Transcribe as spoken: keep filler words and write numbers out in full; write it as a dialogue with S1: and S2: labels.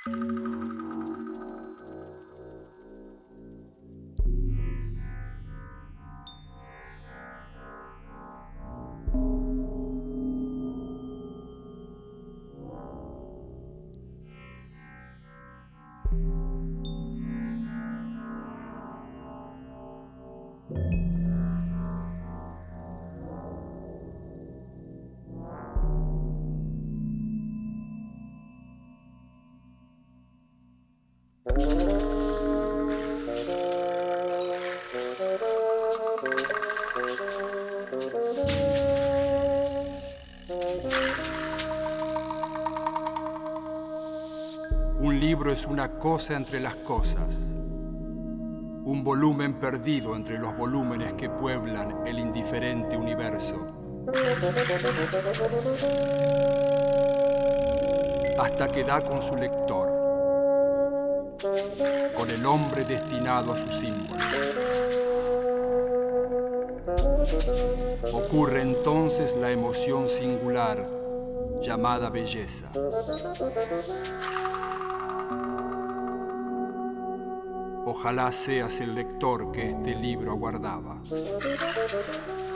S1: Un libro es una cosa entre las cosas, un volumen perdido entre los volúmenes que pueblan el indiferente universo, hasta que da con su lector, con el hombre destinado a su símbolo. Ocurre entonces la emoción singular llamada belleza. Ojalá seas el lector que este libro aguardaba.